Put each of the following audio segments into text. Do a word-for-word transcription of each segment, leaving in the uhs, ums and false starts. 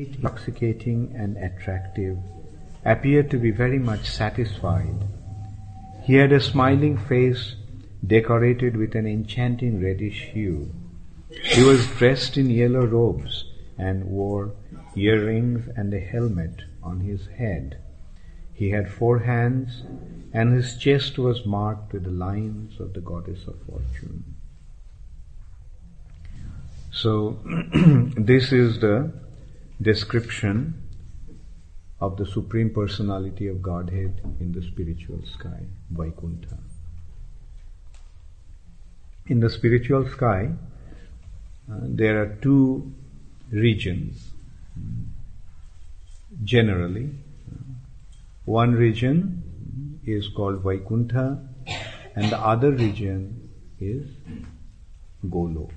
intoxicating and attractive, appeared to be very much satisfied. He had a smiling face decorated with an enchanting reddish hue. He was dressed in yellow robes and wore earrings and a helmet on his head. He had four hands, and his chest was marked with the lines of the goddess of fortune. So, this is the description of the Supreme Personality of Godhead in the spiritual sky, Vaikuntha. In the spiritual sky, uh, there are two regions, generally. One region is called Vaikuntha, and the other region is Golok.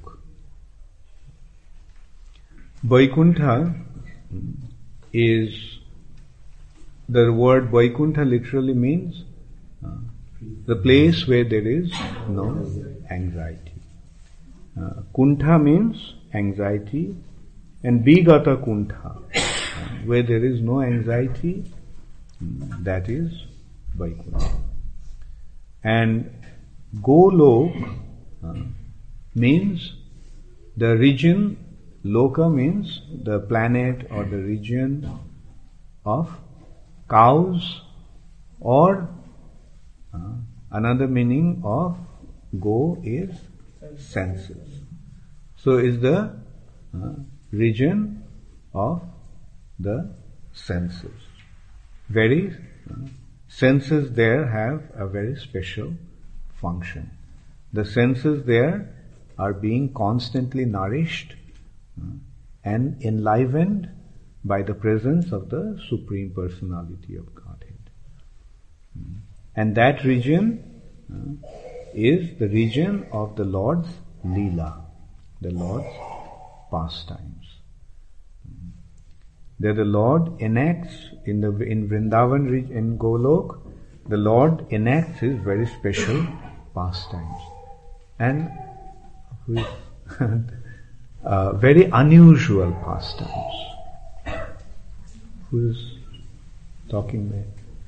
Vaikuntha is, the word Vaikuntha literally means uh, the place where there is no anxiety. Uh, Kuntha means anxiety, and Bigata Kuntha, uh, where there is no anxiety, that is Vaikuntha. And Golok uh, means the region, Loka means the planet or the region of cows, or uh, another meaning of Go is senses. So is the uh, region of the senses. Very uh, senses there have a very special function. The senses there are being constantly nourished uh, and enlivened by the presence of the Supreme Personality of Godhead. Mm. And that region uh, is the region of the Lord's Leela, the Lord's pastimes. Mm. There the Lord enacts, in the in Vrindavan, in Golok, the Lord enacts His very special pastimes. And with uh, very unusual pastimes. Who's talking there?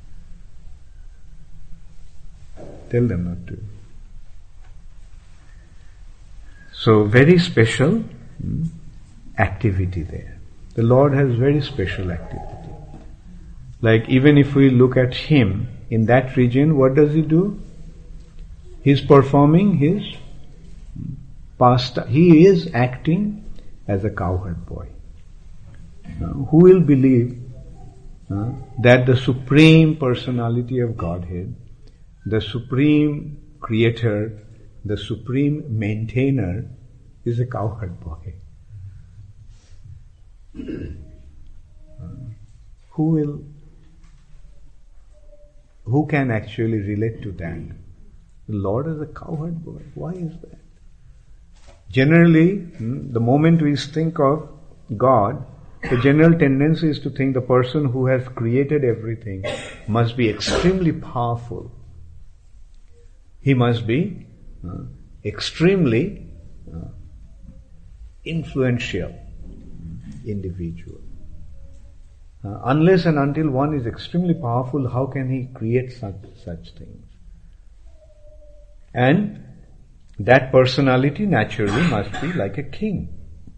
Tell them not to. So, very special hmm, activity there. The Lord has very special activity. Like even if we look at Him in that region, what does He do? He's performing His past. He is acting as a cowherd boy. Now, who will believe uh, that the Supreme Personality of Godhead, the Supreme Creator, the Supreme Maintainer is a cowherd boy? Uh, who will, who can actually relate to that? The Lord is a cowherd boy. Why is that? Generally, hmm, the moment we think of God, the general tendency is to think the person who has created everything must be extremely powerful. He must be uh, extremely uh, influential individual. Uh, unless and until one is extremely powerful, how can he create such such things? And that personality naturally must be like a king.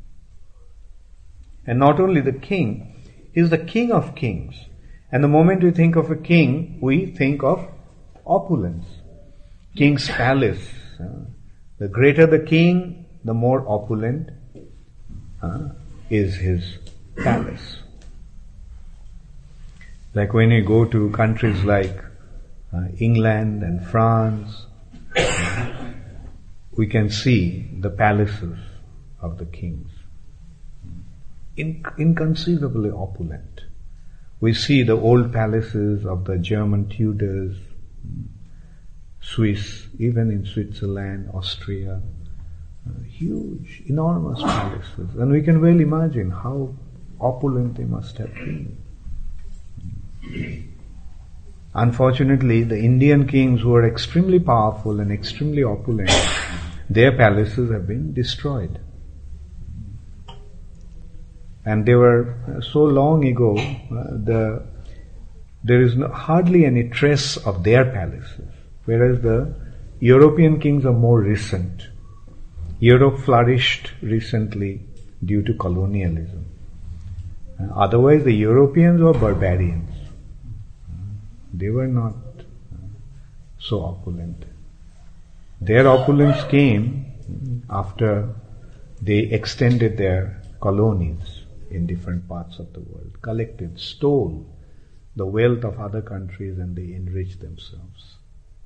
And not only the king, he is the king of kings. And the moment we think of a king, we think of opulence. King's palace. Uh, the greater the king, the more opulent uh, is his palace. Like when you go to countries like uh, England and France, uh, we can see the palaces of the kings. In, inconceivably opulent. We see the old palaces of the German Tudors, Swiss, even in Switzerland, Austria, uh, huge, enormous palaces. And we can well imagine how opulent they must have been. Unfortunately, the Indian kings who are extremely powerful and extremely opulent, their palaces have been destroyed. And they were uh, so long ago, uh, the there is no, hardly any trace of their palaces, whereas the European kings are more recent. Europe flourished recently due to colonialism. Uh, otherwise, the Europeans were barbarians. They were not uh, so opulent. Their opulence came after they extended their colonies in different parts of the world, collected, stole the wealth of other countries, and they enriched themselves.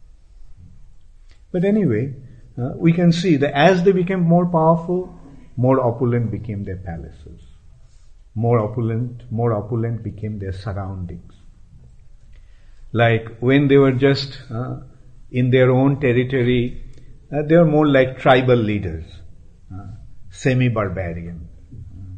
But anyway, uh, we can see that as they became more powerful, more opulent became their palaces. More opulent, more opulent became their surroundings. Like when they were just uh, in their own territory, uh, they were more like tribal leaders, uh, semi-barbarian. Uh,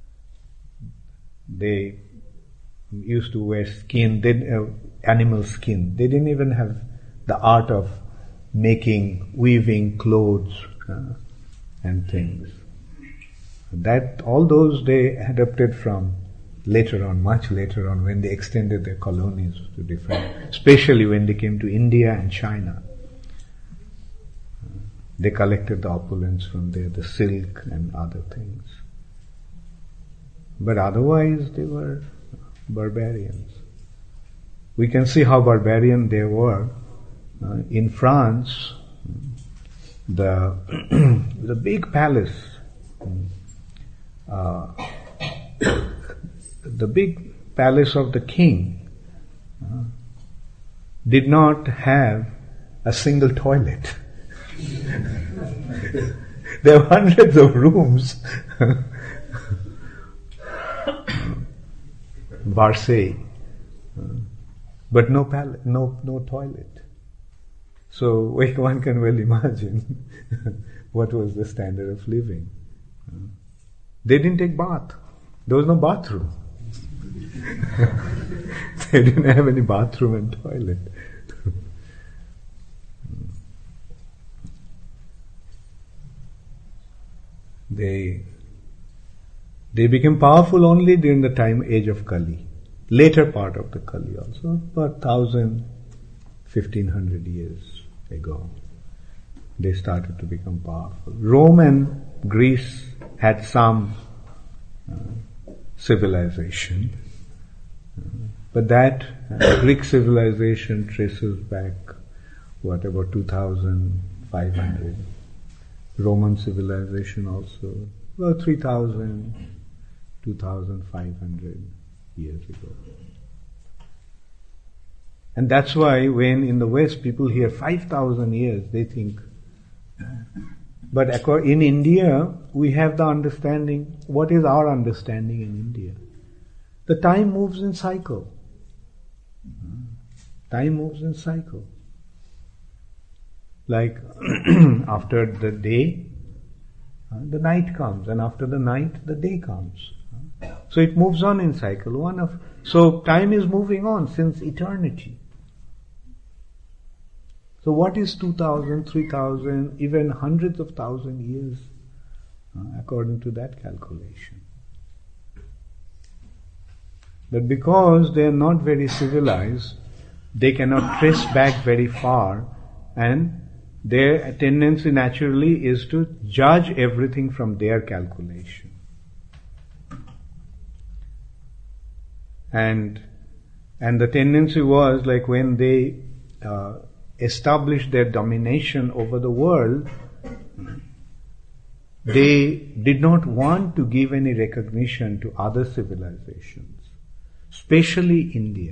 they used to wear skin, they, uh, animal skin. They didn't even have the art of making, weaving clothes uh, and things. That, all those they adapted from later on, much later on, when they extended their colonies to different, especially when they came to India and China. They collected the opulence from there, the silk and other things. But otherwise they were barbarians. We can see how barbarian they were. Uh, in France, the the big palace, uh, the big palace of the king uh, did not have a single toilet. There were hundreds of rooms. Versailles, uh, but no pal- no no toilet. So one can well imagine what was the standard of living. Uh, they didn't take bath. There was no bathroom. They didn't have any bathroom and toilet. They they became powerful only during the time age of Kali, later part of the Kali also, about thousand, fifteen hundred years ago. They started to become powerful. Rome and Greece had some uh, civilization, uh, but that uh, Greek civilization traces back, what, about two thousand five hundred. Roman civilization also, about three thousand, two thousand five hundred years ago. And that's why when in the West people hear five thousand years, they think. But in India, we have the understanding, what is our understanding in India? The time moves in cycle. Time moves in cycle. Like after the day, uh, the night comes, and after the night, the day comes. So it moves on in cycle. One of so time is moving on since eternity. So what is two thousand, three thousand, even hundreds of thousand years, uh, according to that calculation? But because they are not very civilized, they cannot trace back very far, and their tendency naturally is to judge everything from their calculation. And and the tendency was like when they uh, established their domination over the world, they did not want to give any recognition to other civilizations, especially India.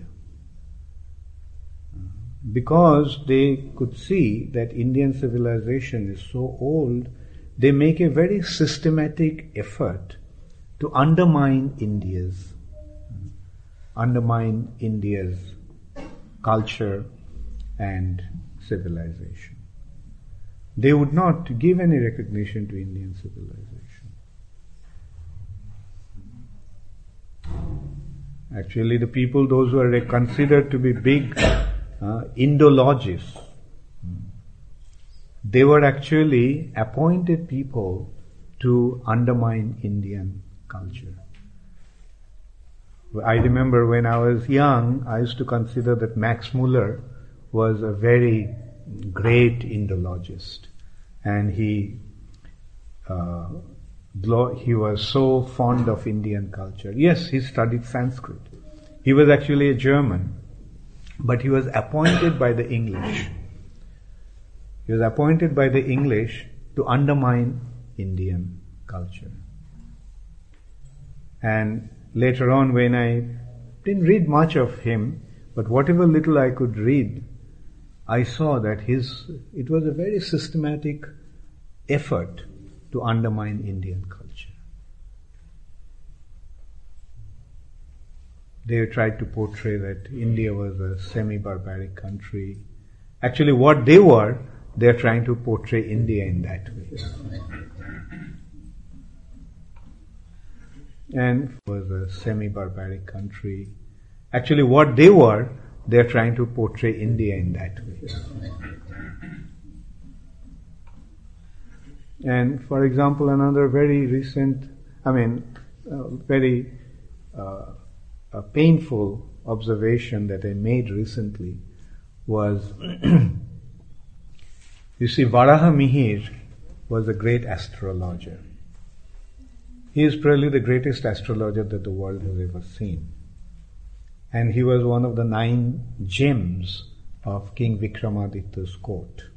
Because they could see that Indian civilization is so old, they make a very systematic effort to undermine India's, undermine India's culture and civilization. They would not give any recognition to Indian civilization. Actually, the people, those who are considered to be big Uh, Indologists, they were actually appointed people to undermine Indian culture. I remember when I was young, I used to consider that Max Muller was a very great Indologist. And he uh, he was so fond of Indian culture. Yes, he studied Sanskrit. He was actually a German, but he was appointed by the English. He was appointed by the English to undermine Indian culture. And later on, when I didn't read much of him, but whatever little I could read, I saw that his it was a very systematic effort to undermine Indian culture. They tried to portray that India was a semi-barbaric country. Actually, what they were, they're trying to portray India in that way. And was a semi-barbaric country. Actually, what they were, they're trying to portray India in that way. And for example, another very recent, I mean, uh, very uh, a painful observation that I made recently was, you see, Varaha Mihir was a great astrologer. He is probably the greatest astrologer that the world has ever seen. And he was one of the nine gems of King Vikramaditya's court.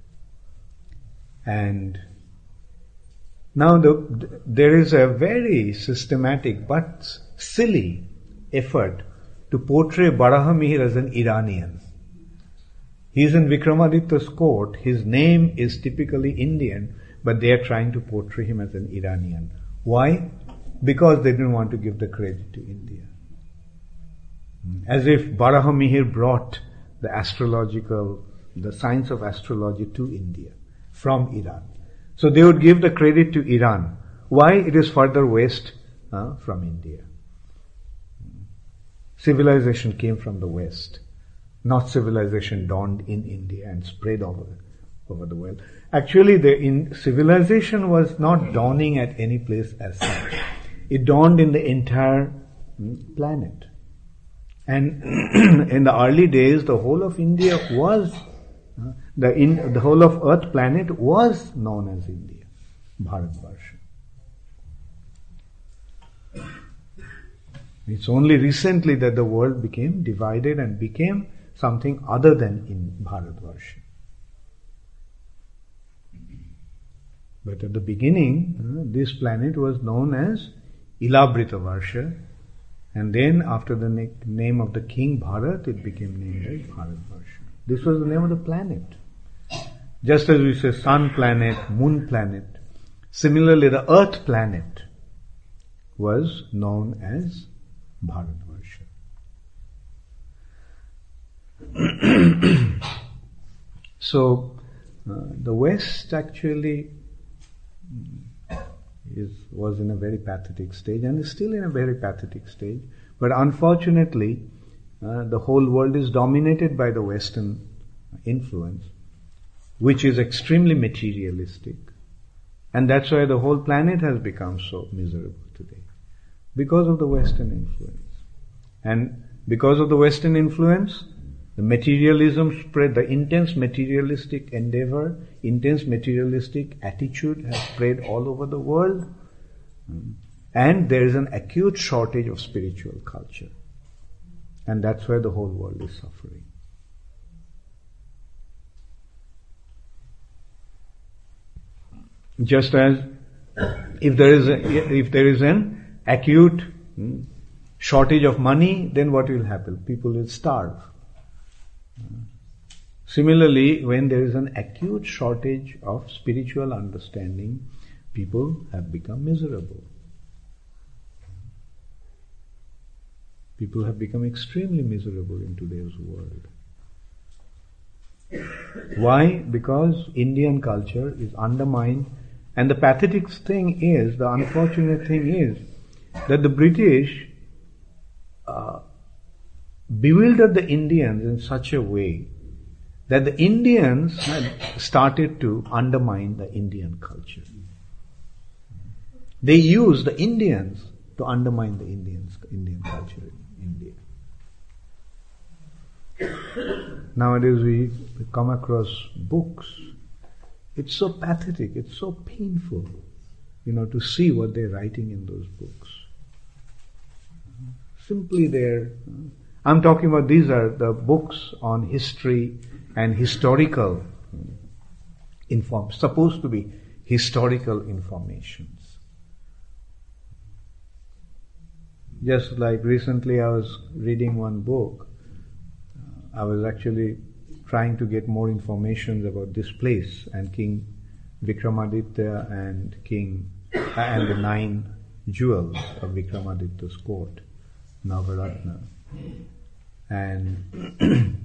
And now the, there is a very systematic but silly effort to portray Varaha Mihir as an Iranian. He is in Vikramaditya's court. His name is typically Indian, but they are trying to portray him as an Iranian. Why? Because they didn't want to give the credit to India. As if Varaha Mihir brought the astrological, the science of astrology to India from Iran. So they would give the credit to Iran. Why? It is further west uh, from India. Civilization came from the west, not civilization dawned in India and spread over, over the world. Actually, the in, civilization was not dawning at any place as such. It dawned in the entire planet. And in the early days, the whole of India was, uh, the, in, the whole of Earth planet was known as India, Bharatvarsha. It's only recently that the world became divided and became something other than in Bharatvarsha. But at the beginning, uh, this planet was known as Ilabrita-varsha, and then after the na- name of the king Bharat, it became named as Bharatvarsha. This was the name of the planet. Just as we say sun planet, moon planet, similarly the earth planet was known as Bharatvarsha. So, uh, the West actually is, was in a very pathetic stage and is still in a very pathetic stage. But unfortunately, uh, the whole world is dominated by the Western influence, which is extremely materialistic. And that's why the whole planet has become so miserable today, because of the Western influence. And because of the Western influence, the materialism spread, the intense materialistic endeavor, intense materialistic attitude has spread all over the world. And there is an acute shortage of spiritual culture. And that's why the whole world is suffering. Just as if there is a, if there is an acute hmm, shortage of money, then what will happen? People will starve. Similarly, when there is an acute shortage of spiritual understanding, people have become miserable. People have become extremely miserable in today's world. Why? Because Indian culture is undermined, and the pathetic thing is, the unfortunate thing is, that the British uh, bewildered the Indians in such a way that the Indians had started to undermine the Indian culture. They used the Indians to undermine the Indians, Indian culture India. Nowadays we come across books. It's so pathetic, it's so painful, you know, to see what they're writing in those books. Simply there, I'm talking about these are the books on history and historical inform, supposed to be historical informations. Just like recently I was reading one book, I was actually trying to get more information about this place and King Vikramaditya and King and the nine jewels of Vikramaditya's court, Navaratna. And